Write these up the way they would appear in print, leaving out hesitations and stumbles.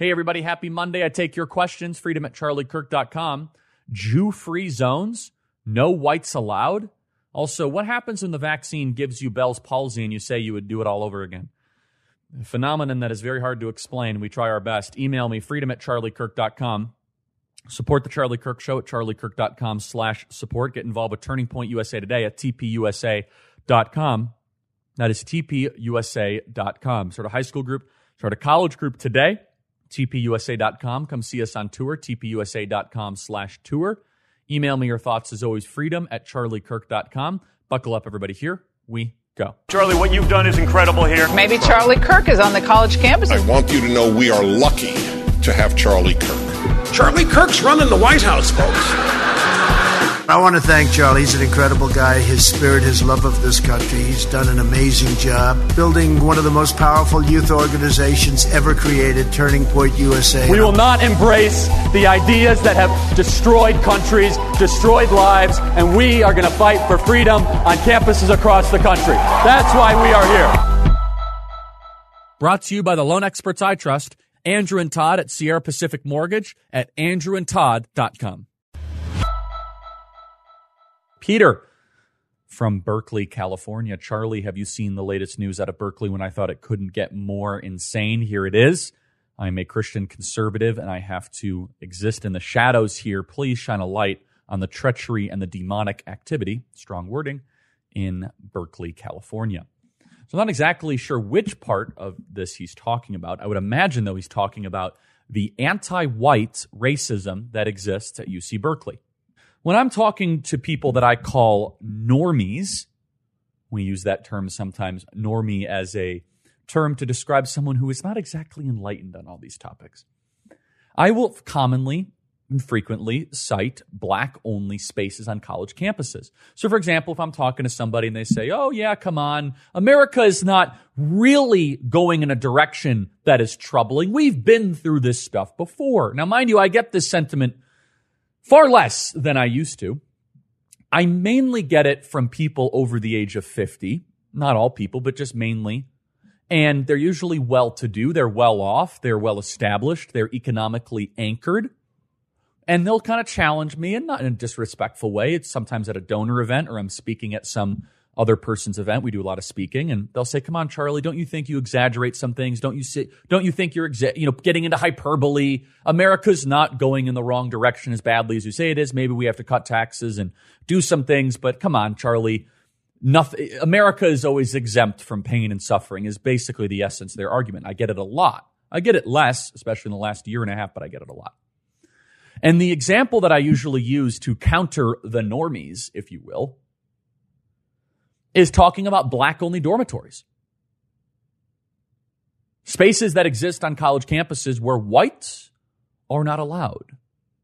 Hey, everybody, happy Monday. I take your questions, freedom@charliekirk.com. Jew-free zones, no whites allowed. Also, what happens when the vaccine gives you Bell's palsy and you say you would do it all over again? A phenomenon that is very hard to explain. We try our best. Email me, freedom@charliekirk.com. Support the Charlie Kirk Show at charliekirk.com/support. Get involved with Turning Point USA Today at tpusa.com. That is tpusa.com. Start a high school group, start a college group today. tpusa.com. Come see us on tour, tpusa.com/tour. Email me your thoughts, as always, freedom@charliekirk.com. Buckle up, everybody. Here we go. Charlie, what you've done is incredible here. Maybe Charlie Kirk is on the college campuses. I want you to know we are lucky to have Charlie Kirk. Charlie Kirk's running the White House, folks. I want to thank Charlie. He's an incredible guy. His spirit, his love of this country. He's done an amazing job building one of the most powerful youth organizations ever created, Turning Point USA. We will not embrace the ideas that have destroyed countries, destroyed lives, and we are going to fight for freedom on campuses across the country. That's why we are here. Brought to you by the loan experts I trust, Andrew and Todd at Sierra Pacific Mortgage at andrewandtodd.com. Peter from Berkeley, California. Charlie, have you seen the latest news out of Berkeley when I thought it couldn't get more insane? Here it is. I'm a Christian conservative, and I have to exist in the shadows here. Please shine a light on the treachery and the demonic activity, strong wording, in Berkeley, California. So I'm not exactly sure which part of this he's talking about. I would imagine, though, he's talking about the anti-white racism that exists at UC Berkeley. When I'm talking to people that I call normies, we use that term sometimes, normie, as a term to describe someone who is not exactly enlightened on all these topics. I will commonly and frequently cite black-only spaces on college campuses. So, for example, if I'm talking to somebody and they say, oh, yeah, come on, America is not really going in a direction that is troubling. We've been through this stuff before. Now, mind you, I get this sentiment far less than I used to. I mainly get it from people over the age of 50. Not all people, but just mainly. And they're usually well-to-do. They're well-off. They're well-established. They're economically anchored. And they'll kind of challenge me, and not in a disrespectful way. It's sometimes at a donor event or I'm speaking at some other person's event. We do a lot of speaking, and they'll say, come on, Charlie, don't you think you exaggerate some things? Don't you think you're getting into hyperbole? America's not going in the wrong direction as badly as you say it is. Maybe we have to cut taxes and do some things, but come on, Charlie. America is always exempt from pain and suffering is basically the essence of their argument. I get it a lot. I get it less, especially in the last year and a half, but I get it a lot. And the example that I usually use to counter the normies, if you will, is talking about black-only dormitories. Spaces that exist on college campuses where whites are not allowed.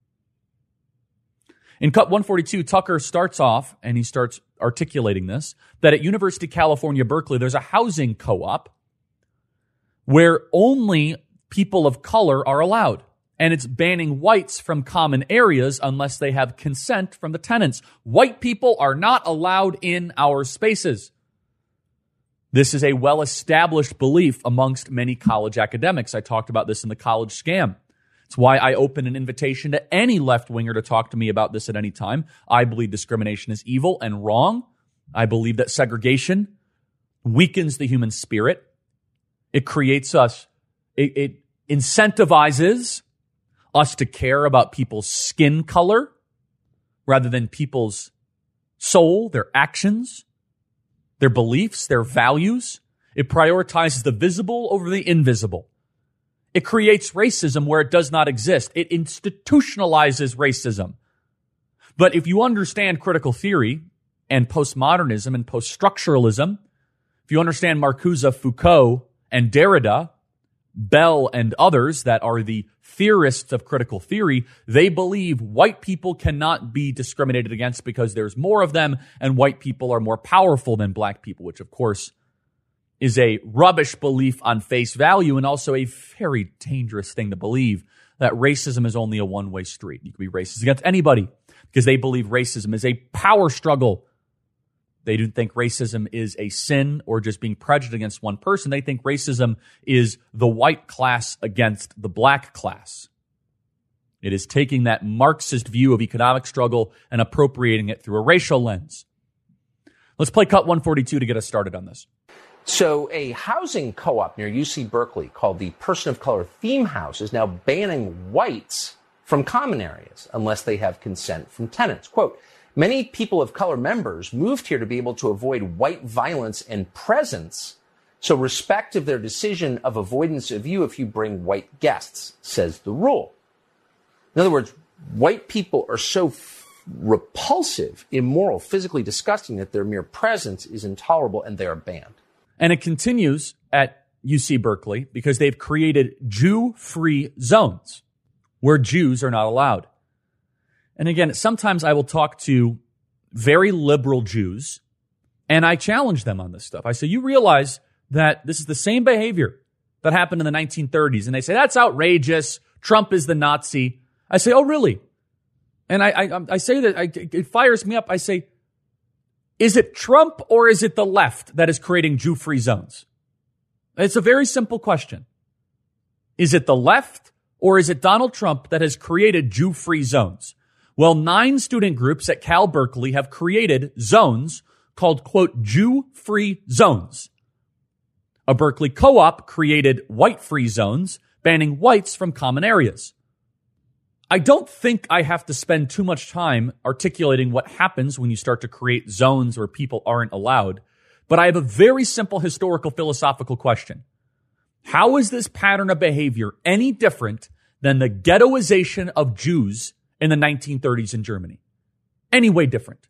In Cut 142, Tucker starts off, and he starts articulating this, that at University of California, Berkeley, there's a housing co-op where only people of color are allowed. And it's banning whites from common areas unless they have consent from the tenants. White people are not allowed in our spaces. This is a well-established belief amongst many college academics. I talked about this in the college scam. It's why I open an invitation to any left-winger to talk to me about this at any time. I believe discrimination is evil and wrong. I believe that segregation weakens the human spirit. It creates us, it incentivizes us to care about people's skin color rather than people's soul, their actions, their beliefs, their values. It prioritizes the visible over the invisible. It creates racism where it does not exist. It institutionalizes racism. But if you understand critical theory and postmodernism and poststructuralism, if you understand Marcuse, Foucault, and Derrida, Bell and others that are the theorists of critical theory, they believe white people cannot be discriminated against because there's more of them and white people are more powerful than black people, which of course is a rubbish belief on face value and also a very dangerous thing to believe, that racism is only a one-way street. You can be racist against anybody because they believe racism is a power struggle They don't think racism is a sin or just being prejudiced against one person. They think racism is the white class against the black class. It is taking that Marxist view of economic struggle and appropriating it through a racial lens. Let's play cut 142 to get us started on this. So a housing co-op near UC Berkeley called the Person of Color Theme House is now banning whites from common areas unless they have consent from tenants. Quote, many people of color members moved here to be able to avoid white violence and presence. So respect of their decision of avoidance of you if you bring white guests, says the rule. In other words, white people are so repulsive, immoral, physically disgusting that their mere presence is intolerable and they are banned. And it continues at UC Berkeley because they've created Jew-free zones where Jews are not allowed. And again, sometimes I will talk to very liberal Jews and I challenge them on this stuff. I say, you realize that this is the same behavior that happened in the 1930s. And they say, that's outrageous. Trump is the Nazi. I say, oh, really? And I say that it fires me up. I say, is it Trump or is it the left that is creating Jew-free zones? It's a very simple question. Is it the left or is it Donald Trump that has created Jew-free zones? Well, 9 student groups at Cal Berkeley have created zones called, quote, Jew-free zones. A Berkeley co-op created white-free zones, banning whites from common areas. I don't think I have to spend too much time articulating what happens when you start to create zones where people aren't allowed, but I have a very simple historical philosophical question. How is this pattern of behavior any different than the ghettoization of Jews in the 1930s in Germany? Any way different?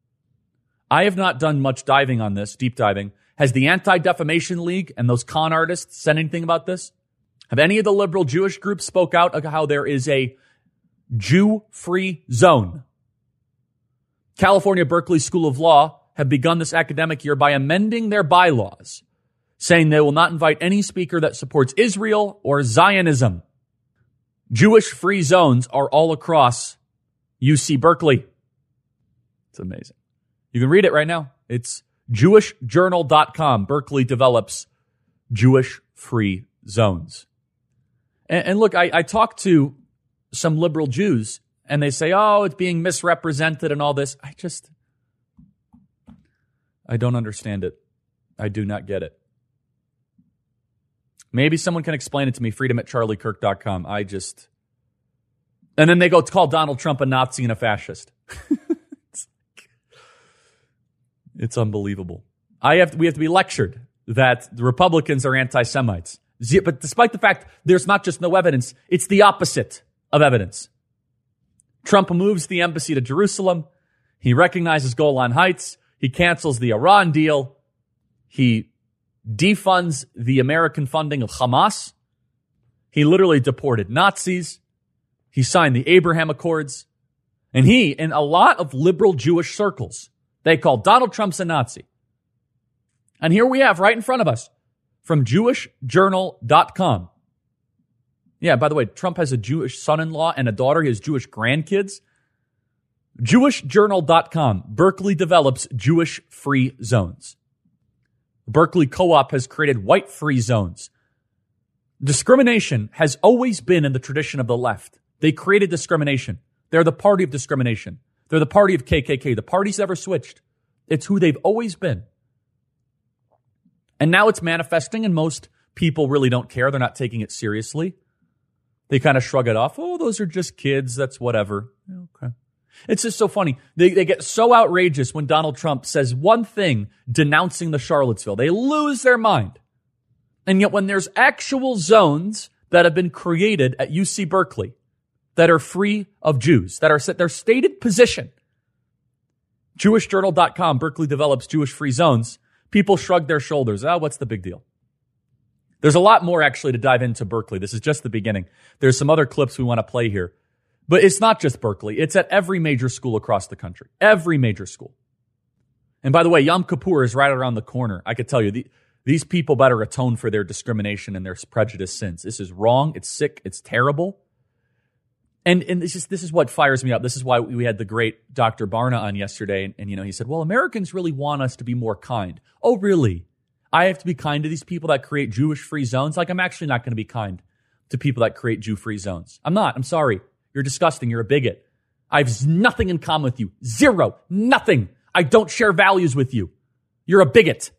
I have not done much diving on this, deep diving. Has the Anti-Defamation League and those con artists said anything about this? Have any of the liberal Jewish groups spoke out of how there is a Jew-free zone? California Berkeley School of Law have begun this academic year by amending their bylaws, saying they will not invite any speaker that supports Israel or Zionism. Jewish-free zones are all across UC Berkeley. It's amazing. You can read it right now. It's jewishjournal.com. Berkeley develops Jewish-free zones. And look, I talked to some liberal Jews, and they say, oh, it's being misrepresented and all this. I don't understand it. I do not get it. Maybe someone can explain it to me, freedom@charliekirk.com. And then they go to call Donald Trump a Nazi and a fascist. It's unbelievable. We have to be lectured that the Republicans are anti-Semites. But despite the fact there's not just no evidence, it's the opposite of evidence. Trump moves the embassy to Jerusalem. He recognizes Golan Heights. He cancels the Iran deal. He defunds the American funding of Hamas. He literally deported Nazis. He signed the Abraham Accords. And he, in a lot of liberal Jewish circles, they call Donald Trump a Nazi. And here we have right in front of us from jewishjournal.com. Yeah, by the way, Trump has a Jewish son-in-law and a daughter. He has Jewish grandkids. Jewishjournal.com. Berkeley develops Jewish-free zones. Berkeley Co-op has created white-free zones. Discrimination has always been in the tradition of the left. They created discrimination. They're the party of discrimination. They're the party of KKK. The party's never switched. It's who they've always been. And now it's manifesting, and most people really don't care. They're not taking it seriously. They kind of shrug it off. Oh, those are just kids. That's whatever. Okay. It's just so funny. They get so outrageous when Donald Trump says one thing denouncing the Charlottesville. They lose their mind. And yet when there's actual zones that have been created at UC Berkeley that are free of Jews, that are their stated position, jewishjournal.com, Berkeley develops Jewish-free zones, people shrug their shoulders. Oh, what's the big deal? There's a lot more actually to dive into Berkeley. This is just the beginning. There's some other clips we want to play here. But it's not just Berkeley. It's at every major school across the country. Every major school. And by the way, Yom Kippur is right around the corner. I could tell you, these people better atone for their discrimination and their prejudice sins. This is wrong. It's sick. It's terrible. And this is what fires me up. This is why we had the great Dr. Barna on yesterday. And he said, well, Americans really want us to be more kind. Oh, really? I have to be kind to these people that create Jewish-free zones? Like, I'm actually not going to be kind to people that create Jew-free zones. I'm not. I'm sorry. You're disgusting. You're a bigot. I have nothing in common with you. Zero. Nothing. I don't share values with you. You're a bigot.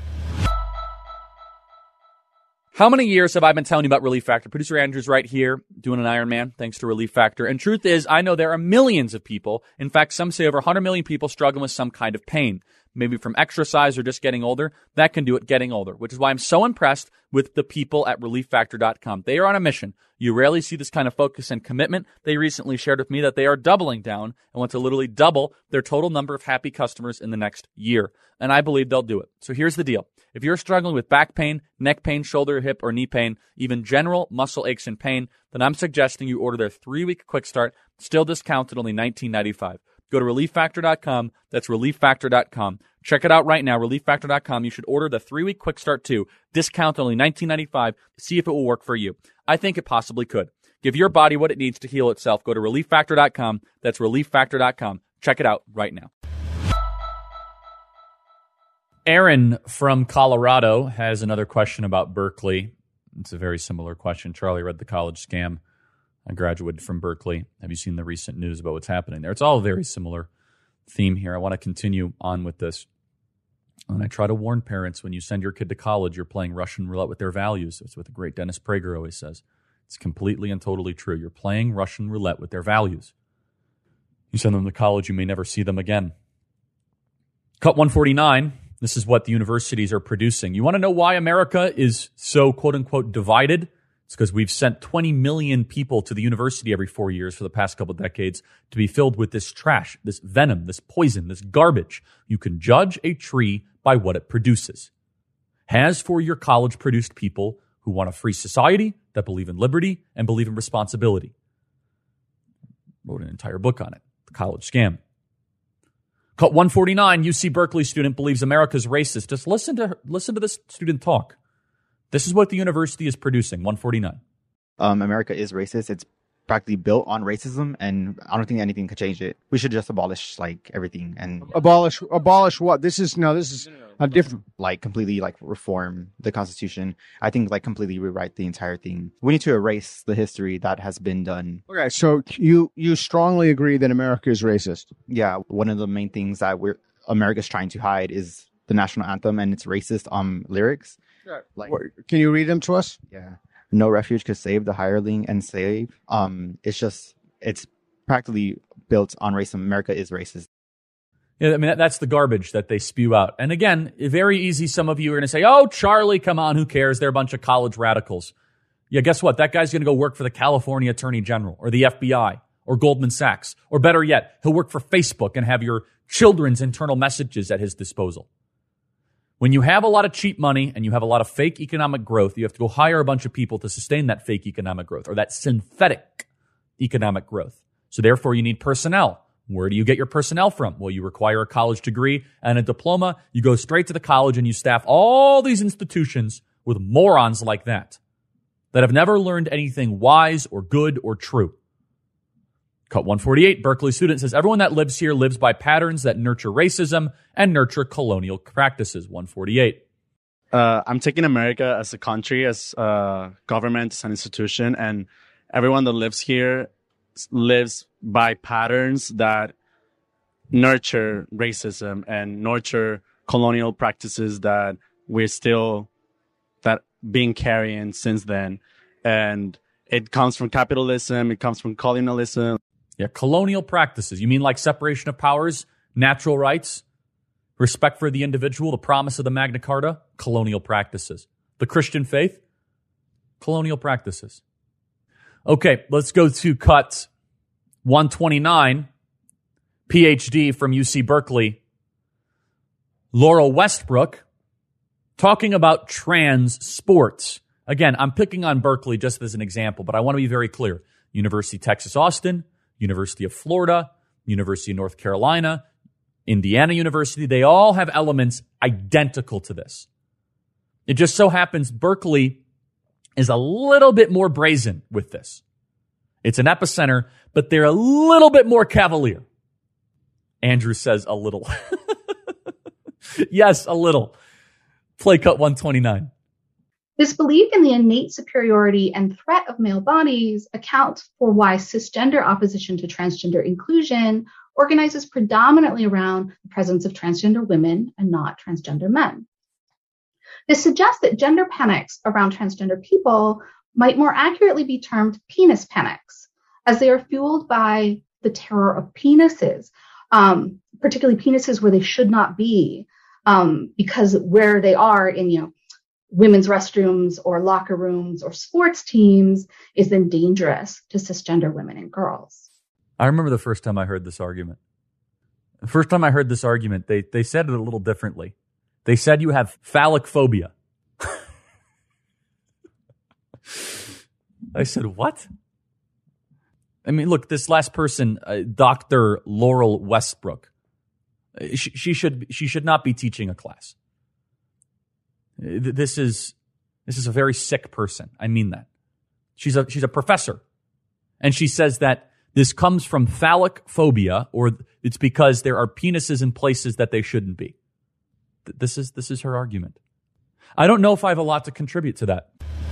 How many years have I been telling you about Relief Factor? Producer Andrew's right here doing an Ironman thanks to Relief Factor. And truth is, I know there are millions of people. In fact, some say over 100 million people struggling with some kind of pain. Maybe from exercise or just getting older. That can do it getting older, which is why I'm so impressed with the people at ReliefFactor.com. They are on a mission. You rarely see this kind of focus and commitment. They recently shared with me that they are doubling down and want to literally double their total number of happy customers in the next year. And I believe they'll do it. So here's the deal. If you're struggling with back pain, neck pain, shoulder, hip, or knee pain, even general muscle aches and pain, then I'm suggesting you order their 3-week quick start, still discounted only $19.95. Go to ReliefFactor.com. That's ReliefFactor.com. Check it out right now, ReliefFactor.com. You should order the 3-week quick start too. Discount only $19.95. See if it will work for you. I think it possibly could. Give your body what it needs to heal itself. Go to ReliefFactor.com. That's ReliefFactor.com. Check it out right now. Aaron from Colorado has another question about Berkeley. It's a very similar question. Charlie read The College Scam. I graduated from Berkeley. Have you seen the recent news about what's happening there? It's all a very similar theme here. I want to continue on with this. And I try to warn parents, when you send your kid to college, you're playing Russian roulette with their values. It's what the great Dennis Prager always says. It's completely and totally true. You're playing Russian roulette with their values. You send them to college, you may never see them again. Cut 149. This is what the universities are producing. You want to know why America is so, quote-unquote, divided? It's because we've sent 20 million people to the university every 4 years for the past couple of decades to be filled with this trash, this venom, this poison, this garbage. You can judge a tree by what it produces. Has for your college produced people who want a free society, that believe in liberty, and believe in responsibility. Wrote an entire book on it, The College Scam. Cut 149, UC Berkeley student believes America's racist. Just listen to this student talk. This is what the university is producing, 149. America is racist. It's practically built on racism, and I don't think anything could change it. We should just abolish everything and abolish what? This is a different, completely reform the Constitution. I think completely rewrite the entire thing. We need to erase the history that has been done. Okay, so you strongly agree that America is racist? Yeah, one of the main things that America's trying to hide is the national anthem and its racist lyrics. Sure. Can you read them to us? Yeah. No refuge could save the hireling and slave. It's practically built on racism. America is racist. Yeah, I mean, that's the garbage that they spew out. And again, very easy. Some of you are going to say, oh, Charlie, come on, who cares? They're a bunch of college radicals. Yeah, guess what? That guy's going to go work for the California Attorney General or the FBI or Goldman Sachs. Or better yet, he'll work for Facebook and have your children's internal messages at his disposal. When you have a lot of cheap money and you have a lot of fake economic growth, you have to go hire a bunch of people to sustain that fake economic growth or that synthetic economic growth. So therefore, you need personnel. Where do you get your personnel from? Well, you require a college degree and a diploma. You go straight to the college and you staff all these institutions with morons like that have never learned anything wise or good or true. Cut 148, Berkeley student says, everyone that lives here lives by patterns that nurture racism and nurture colonial practices. 148. I'm taking America as a country, as a government, as an institution, and everyone that lives here lives by patterns that nurture racism and nurture colonial practices that we're still being carrying since then. And it comes from capitalism, it comes from colonialism. Yeah, colonial practices. You mean like separation of powers, natural rights, respect for the individual, the promise of the Magna Carta? Colonial practices. The Christian faith? Colonial practices. Okay, let's go to cut 129, PhD from UC Berkeley. Laurel Westbrook, talking about trans sports. Again, I'm picking on Berkeley just as an example, but I want to be very clear. University of Texas, Austin, University of Florida, University of North Carolina, Indiana University, they all have elements identical to this. It just so happens Berkeley is a little bit more brazen with this. It's an epicenter, but they're a little bit more cavalier. Andrew says a little. Yes, a little. Play cut 129. This belief in the innate superiority and threat of male bodies accounts for why cisgender opposition to transgender inclusion organizes predominantly around the presence of transgender women and not transgender men. This suggests that gender panics around transgender people might more accurately be termed penis panics, as they are fueled by the terror of penises, particularly penises where they should not be, because where they are in, women's restrooms or locker rooms or sports teams is then dangerous to cisgender women and girls. I remember the first time I heard this argument. The first time I heard this argument, they said it a little differently. They said you have phallic phobia. I said, what? I mean, look, this last person, Dr. Laurel Westbrook, she should not be teaching a class. This is a very sick person. I mean that. She's a professor. And she says that this comes from phallic phobia, or it's because there are penises in places that they shouldn't be. This is her argument. I don't know if I have a lot to contribute to that.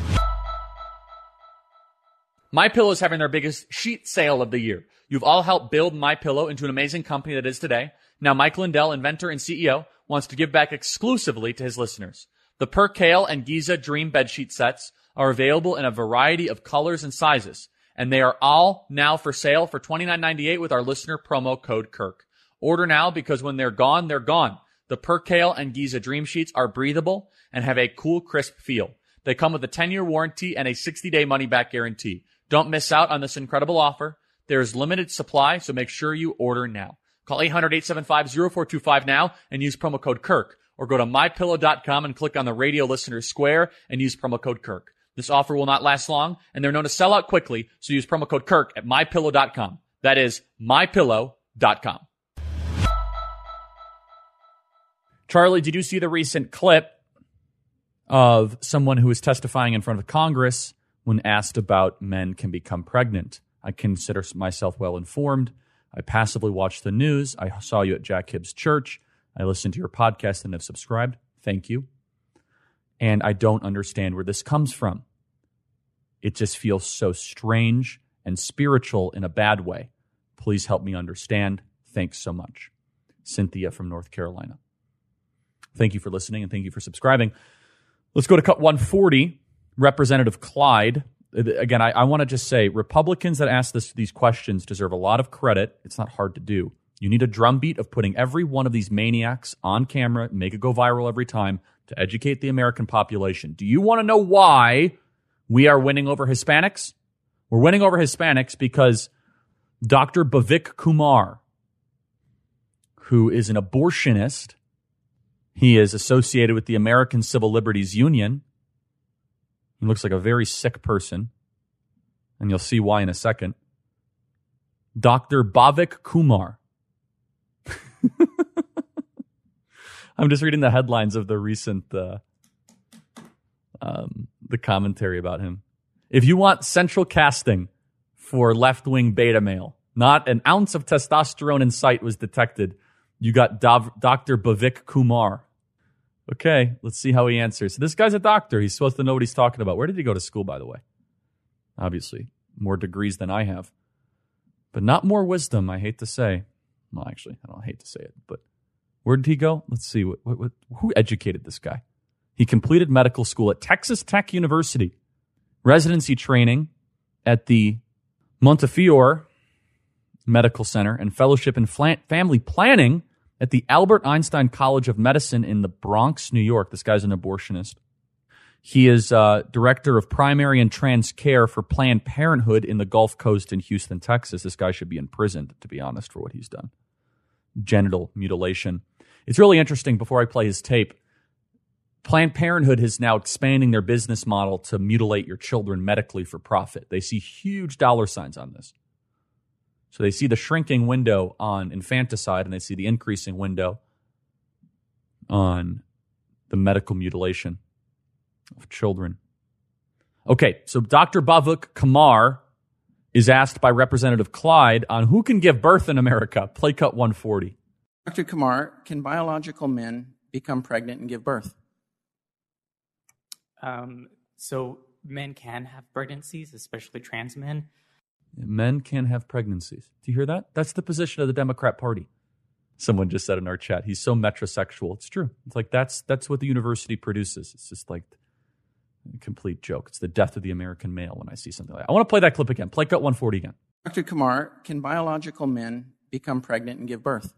MyPillow is having their biggest sheet sale of the year. You've all helped build MyPillow into an amazing company that is today. Now Mike Lindell, inventor and CEO, wants to give back exclusively to his listeners. The Percale and Giza Dream bedsheet sets are available in a variety of colors and sizes, and they are all now for sale for $29.98 with our listener promo code Kirk. Order now because when they're gone, they're gone. The Percale and Giza Dream Sheets are breathable and have a cool, crisp feel. They come with a 10-year warranty and a 60-day money-back guarantee. Don't miss out on this incredible offer. There's limited supply, so make sure you order now. Call 800-875-0425 now and use promo code Kirk. Or go to MyPillow.com and click on the radio listener square and use promo code Kirk. This offer will not last long, and they're known to sell out quickly, so use promo code Kirk at MyPillow.com. That is MyPillow.com. Charlie, did you see the recent clip of someone who was testifying in front of Congress when asked about men can become pregnant? I consider myself well informed. I passively watch the news. I saw you at Jack Hibbs Church. I listened to your podcast and have subscribed. Thank you. And I don't understand where this comes from. It just feels so strange and spiritual in a bad way. Please help me understand. Thanks so much. Cynthia from North Carolina. Thank you for listening and thank you for subscribing. Let's go to cut 140. Representative Clyde. Again, I want to just say Republicans that ask these questions deserve a lot of credit. It's not hard to do. You need a drumbeat of putting every one of these maniacs on camera, make it go viral every time to educate the American population. Do you want to know why we are winning over Hispanics? We're winning over Hispanics because Dr. Bhavik Kumar, who is an abortionist, he is associated with the American Civil Liberties Union. He looks like a very sick person, and you'll see why in a second. Dr. Bhavik Kumar. I'm just reading the headlines of the recent the commentary about him. If you want central casting for left-wing beta male, not an ounce of testosterone in sight was detected. You got Dr. Bhavik Kumar. Okay, let's see how he answers. So this guy's a doctor. He's supposed to know what he's talking about. Where did he go to school, by the way? Obviously, more degrees than I have. But not more wisdom, I hate to say. Well, actually, I don't hate to say it, but where did he go? Let's see. Who educated this guy? He completed medical school at Texas Tech University, residency training at the Montefiore Medical Center, and fellowship in family planning at the Albert Einstein College of Medicine in the Bronx, New York. This guy's an abortionist. He is director of primary and trans care for Planned Parenthood in the Gulf Coast in Houston, Texas. This guy should be imprisoned, to be honest, for what he's done. Genital mutilation. It's really interesting, before I play his tape, Planned Parenthood is now expanding their business model to mutilate your children medically for profit. They see huge dollar signs on this. So they see the shrinking window on infanticide, and they see the increasing window on the medical mutilation of children. Okay, so Dr. Bhavik Kumar is asked by Representative Clyde on who can give birth in America. Play cut 140. Dr. Kumar, can biological men become pregnant and give birth? So men can have pregnancies, especially trans men. Men can have pregnancies. Do you hear that? That's the position of the Democrat Party. Someone just said in our chat, he's so metrosexual. It's true. It's like that's what the university produces. It's just like a complete joke. It's the death of the American male when I see something like that. I want to play that clip again. Play cut 140 again. Dr. Kumar, can biological men become pregnant and give birth?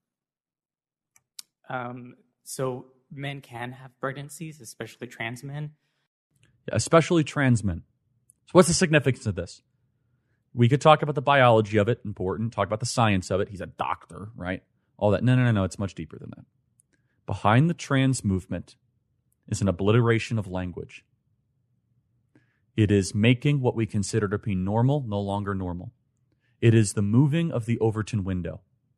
So men can have pregnancies, especially trans men. Yeah, especially trans men. So what's the significance of this? We could talk about the biology of it, important, talk about the science of it. He's a doctor, right? All that. No. It's much deeper than that. Behind the trans movement is an obliteration of language. It is making what we consider to be normal no longer normal. It is the moving of the Overton window.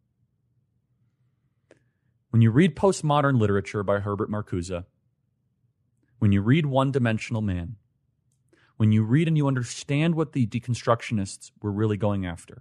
When you read postmodern literature by Herbert Marcuse, when you read One-Dimensional Man, when you read and you understand what the deconstructionists were really going after,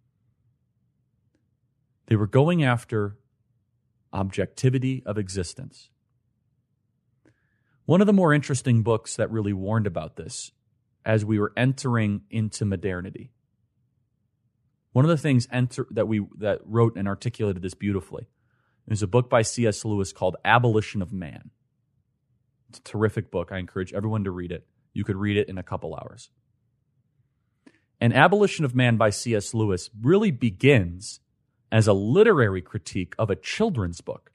they were going after objectivity of existence. One of the more interesting books that really warned about this as we were entering into modernity, one of the things that wrote and articulated this beautifully is a book by C.S. Lewis called Abolition of Man. It's a terrific book. I encourage everyone to read it. You could read it in a couple hours. And Abolition of Man by C.S. Lewis really begins as a literary critique of a children's book.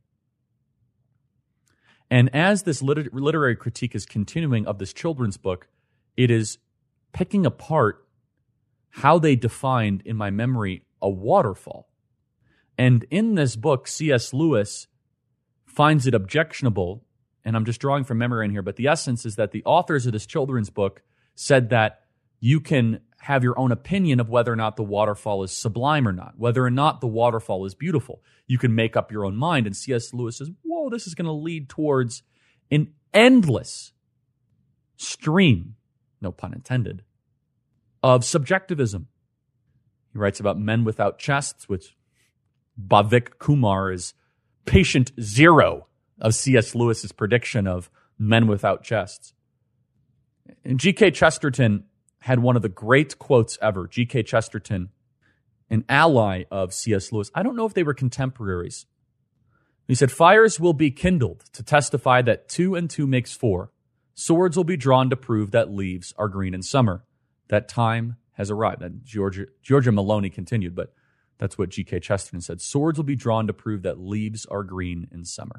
And as this literary critique is continuing of this children's book, it is picking apart how they defined, in my memory, a waterfall. And in this book, C.S. Lewis finds it objectionable, and I'm just drawing from memory in here, but the essence is that the authors of this children's book said that you can have your own opinion of whether or not the waterfall is sublime or not, whether or not the waterfall is beautiful. You can make up your own mind. And C.S. Lewis says, whoa, this is going to lead towards an endless stream, no pun intended, of subjectivism. He writes about Men Without Chests, which Bhavik Kumar is patient zero of C.S. Lewis's prediction of Men Without Chests. And G.K. Chesterton had one of the great quotes ever. G.K. Chesterton, an ally of C.S. Lewis. I don't know if they were contemporaries. He said, fires will be kindled to testify that 2 and 2 makes 4. Swords will be drawn to prove that leaves are green in summer. That time has arrived. And Georgia Maloney continued, but that's what G.K. Chesterton said. Swords will be drawn to prove that leaves are green in summer.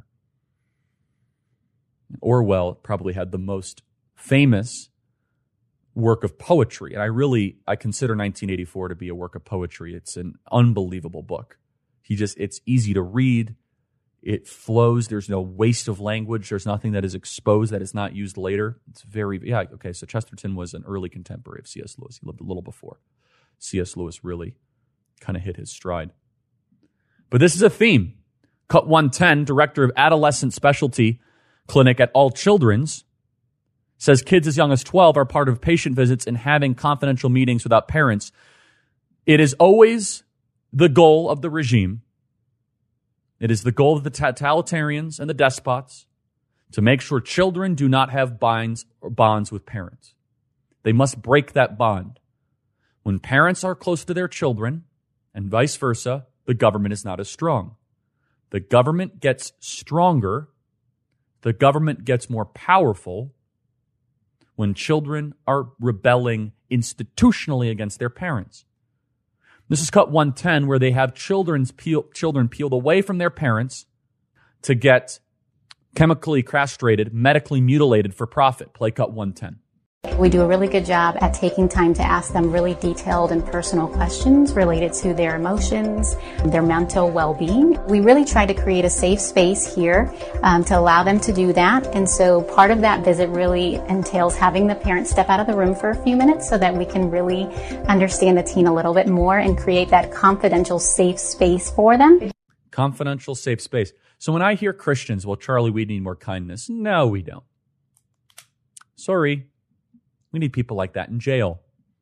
Orwell probably had the most famous work of poetry. And I consider 1984 to be a work of poetry. It's an unbelievable book. It's easy to read. It flows. There's no waste of language. There's nothing that is exposed that is not used later. So Chesterton was an early contemporary of C.S. Lewis. He lived a little before C.S. Lewis really kind of hit his stride. But this is a theme. Cut 110, director of Adolescent Specialty Clinic at All Children's, says kids as young as 12 are part of patient visits and having confidential meetings without parents. It is always the goal of the regime. It is the goal of the totalitarians and the despots to make sure children do not have bonds with parents. They must break that bond. When parents are close to their children and vice versa, the government is not as strong. The government gets stronger. The government gets more powerful when children are rebelling institutionally against their parents. This is cut 110, where they have children peeled away from their parents to get chemically castrated, medically mutilated for profit. Play cut 110. We do a really good job at taking time to ask them really detailed and personal questions related to their emotions, their mental well-being. We really try to create a safe space here to allow them to do that. And so part of that visit really entails having the parents step out of the room for a few minutes so that we can really understand the teen a little bit more and create that confidential, safe space for them. Confidential, safe space. So when I hear Christians, well, Charlie, we need more kindness. No, we don't. Sorry. We need people like that in jail.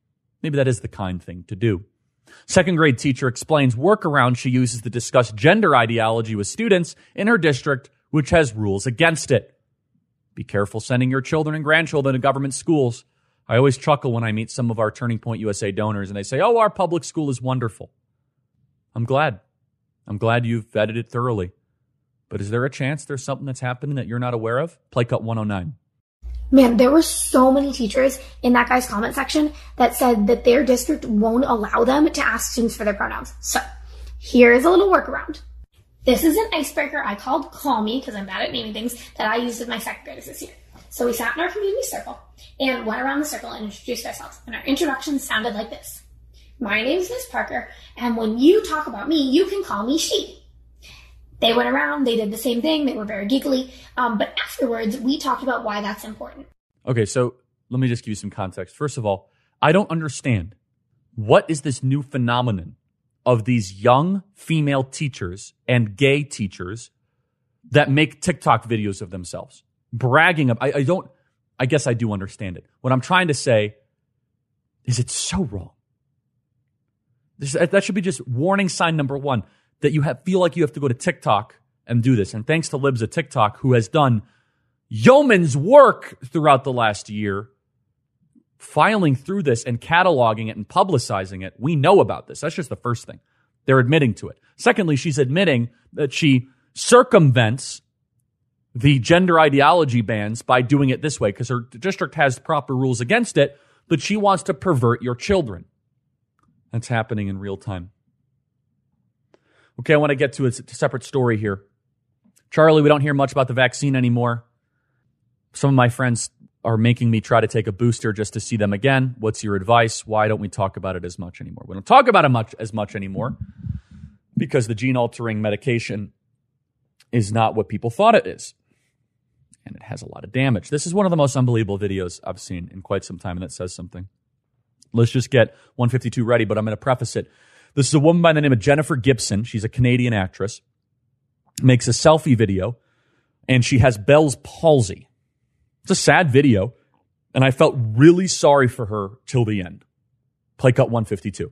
Maybe that is the kind thing to do. Second grade teacher explains workaround she uses to discuss gender ideology with students in her district, which has rules against it. Be careful sending your children and grandchildren to government schools. I always chuckle when I meet some of our Turning Point USA donors and they say, oh, our public school is wonderful. I'm glad. I'm glad you've vetted it thoroughly. But is there a chance there's something that's happening that you're not aware of? Play cut 109. Man, there were so many teachers in that guy's comment section that said that their district won't allow them to ask students for their pronouns. So here's a little workaround. This is an icebreaker I called Call Me, because I'm bad at naming things, that I used with my second graders this year. So we sat in our community circle and went around the circle and introduced ourselves. And our introductions sounded like this. My name's Miss Parker, and when you talk about me, you can call me she. They went around, they did the same thing, they were very giggly, but afterwards, we talked about why that's important. Okay, so let me just give you some context. First of all, I don't understand. What is this new phenomenon of these young female teachers and gay teachers that make TikTok videos of themselves? Bragging of, I guess I do understand it. What I'm trying to say is it's so wrong. That should be just warning sign number one, that you feel like you have to go to TikTok and do this. And thanks to Libs at TikTok, who has done yeoman's work throughout the last year, filing through this and cataloging it and publicizing it. We know about this. That's just the first thing. They're admitting to it. Secondly, she's admitting that she circumvents the gender ideology bans by doing it this way because her district has proper rules against it, but she wants to pervert your children. That's happening in real time. Okay, I want to get to a separate story here. Charlie, we don't hear much about the vaccine anymore. Some of my friends are making me try to take a booster just to see them again. What's your advice? Why don't we talk about it as much anymore? We don't talk about it as much anymore because the gene-altering medication is not what people thought it is. And it has a lot of damage. This is one of the most unbelievable videos I've seen in quite some time, and it says something. Let's just get 152 ready, but I'm going to preface it. This is a woman by the name of Jennifer Gibson. She's a Canadian actress. Makes a selfie video, and she has Bell's palsy. It's a sad video, and I felt really sorry for her till the end. Play cut 152.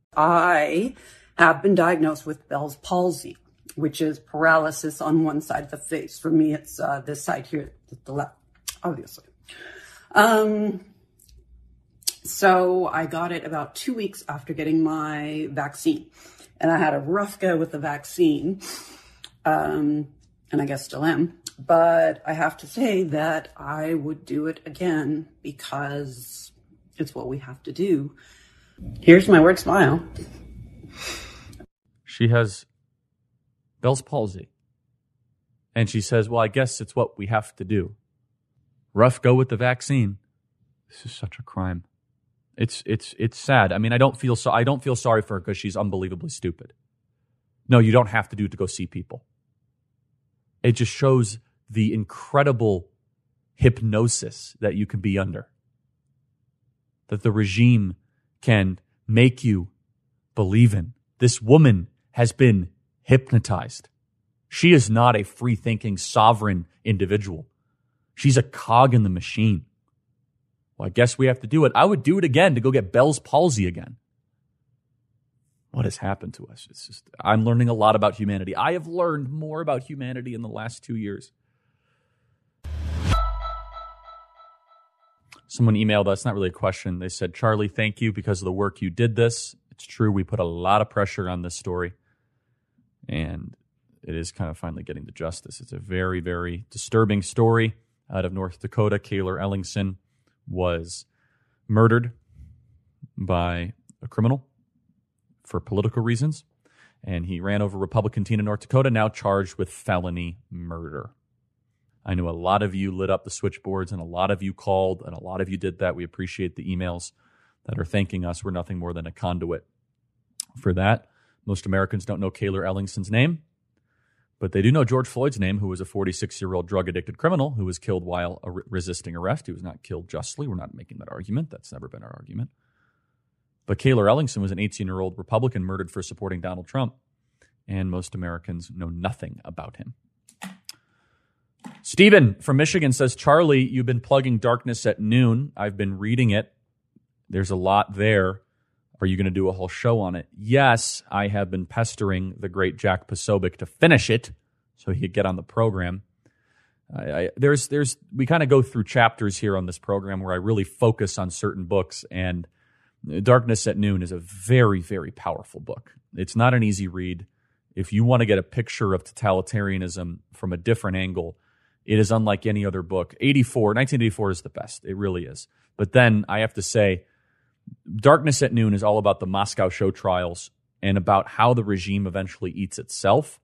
I have been diagnosed with Bell's palsy, which is paralysis on one side of the face. For me, it's this side here, the left, obviously. So I got it about 2 weeks after getting my vaccine. And I had a rough go with the vaccine, and I guess still am. But I have to say that I would do it again because it's what we have to do. Here's my word smile. She has Bell's palsy. And she says, well, I guess it's what we have to do. Rough go with the vaccine. This is such a crime. It's sad. I mean, I don't feel sorry for her because she's unbelievably stupid. No, you don't have to do it to go see people. It just shows the incredible hypnosis that you can be under. That the regime can make you believe in. This woman has been hypnotized. She is not a free-thinking, sovereign individual. She's a cog in the machine. Well, I guess we have to do it. I would do it again to go get Bell's palsy again. What has happened to us? It's just, I'm learning a lot about humanity. I have learned more about humanity in the last 2 years. Someone emailed us, not really a question. They said, Charlie, thank you because of the work you did this. It's true. We put a lot of pressure on this story. And it is kind of finally getting to justice. It's a very, very disturbing story out of North Dakota. Kaylor Ellingson was murdered by a criminal for political reasons. And he ran over Republican teen in North Dakota, now charged with felony murder. I know a lot of you lit up the switchboards and a lot of you called and a lot of you did that. We appreciate the emails that are thanking us. We're nothing more than a conduit for that. Most Americans don't know Kaylor Ellingson's name, but they do know George Floyd's name, who was a 46-year-old drug-addicted criminal who was killed while resisting arrest. He was not killed justly. We're not making that argument. That's never been our argument. But Kaylor Ellingson was an 18-year-old Republican murdered for supporting Donald Trump, and most Americans know nothing about him. Stephen from Michigan says, Charlie, you've been plugging Darkness at Noon. I've been reading it. There's a lot there. Are you going to do a whole show on it? Yes, I have been pestering the great Jack Posobiec to finish it so he could get on the program. We kind of go through chapters here on this program where I really focus on certain books, and Darkness at Noon is a very, very powerful book. It's not an easy read. If you want to get a picture of totalitarianism from a different angle, it is unlike any other book. 1984 is the best. It really is. But then I have to say, Darkness at Noon is all about the Moscow show trials and about how the regime eventually eats itself.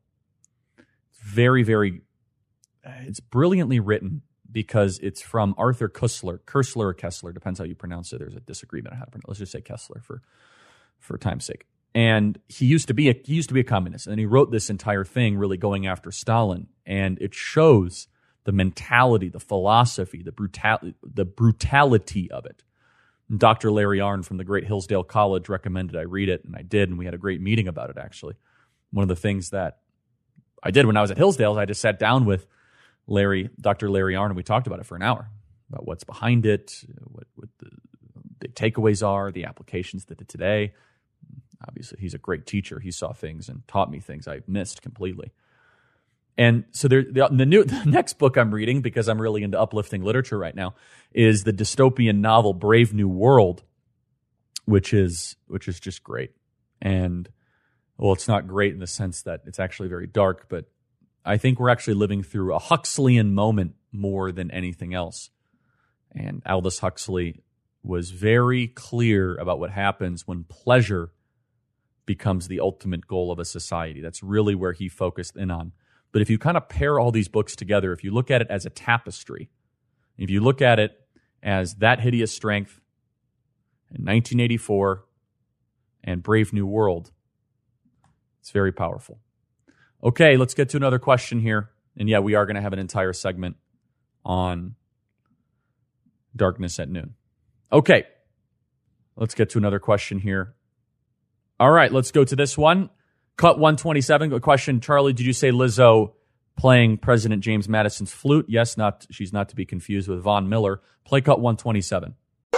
Very, very, it's brilliantly written because it's from Arthur Koestler or Kessler, depends how you pronounce it. There's a disagreement on how to pronounce it. Let's just say Kessler for time's sake. And he used to be a communist, and he wrote this entire thing really going after Stalin. And it shows the mentality, the philosophy, the brutality of it. And Dr. Larry Arnn from the great Hillsdale College recommended I read it, and I did, and we had a great meeting about it, actually. One of the things that I did when I was at Hillsdale is I just sat down with Dr. Larry Arnn, and we talked about it for an hour, about what's behind it, what the takeaways are, the applications to today. Obviously, he's a great teacher. He saw things and taught me things I missed completely. And so the next book I'm reading, because I'm really into uplifting literature right now, is the dystopian novel Brave New World, which is just great. And, well, it's not great in the sense that it's actually very dark, but I think we're actually living through a Huxleyan moment more than anything else. And Aldous Huxley was very clear about what happens when pleasure becomes the ultimate goal of a society. That's really where he focused in on. But if you kind of pair all these books together, if you look at it as a tapestry, if you look at it as That Hideous Strength in 1984 and Brave New World, it's very powerful. Okay, let's get to another question here. And yeah, we are going to have an entire segment on Darkness at Noon. Okay, let's get to another question here. All right, let's go to this one. Cut 127, a question. Charlie, did you say Lizzo playing President James Madison's flute? Yes, she's not to be confused with Von Miller. Play cut 127.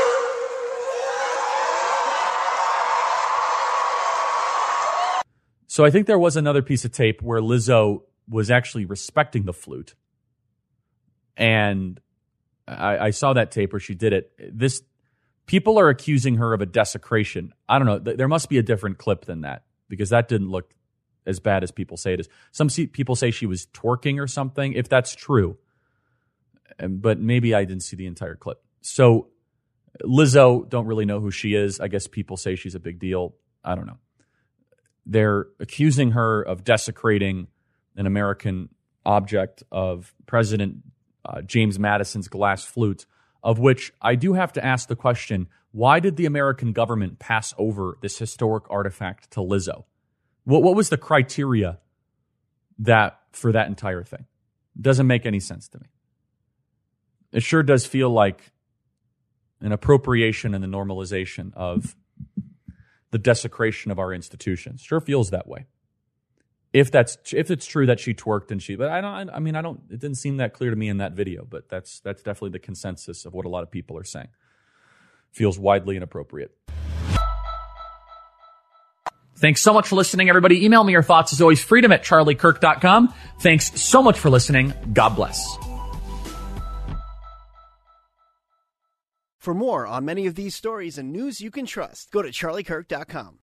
So I think there was another piece of tape where Lizzo was actually respecting the flute. And I saw that tape where she did it. People are accusing her of a desecration. I don't know. There must be a different clip than that, because that didn't look as bad as people say it is. Some people say she was twerking or something, if that's true. But maybe I didn't see the entire clip. So Lizzo, don't really know who she is. I guess people say she's a big deal. I don't know. They're accusing her of desecrating an American object of President James Madison's glass flute, of which I do have to ask the question, why did the American government pass over this historic artifact to Lizzo? What was the criteria for that entire thing? It doesn't make any sense to me. It sure does feel like an appropriation and the normalization of the desecration of our institutions. Sure feels that way. If it's true that she twerked and it didn't seem that clear to me in that video, but that's definitely the consensus of what a lot of people are saying. Feels widely inappropriate. Thanks so much for listening, everybody. Email me your thoughts, as always, freedom@charliekirk.com. Thanks so much for listening. God bless. For more on many of these stories and news you can trust, go to charliekirk.com.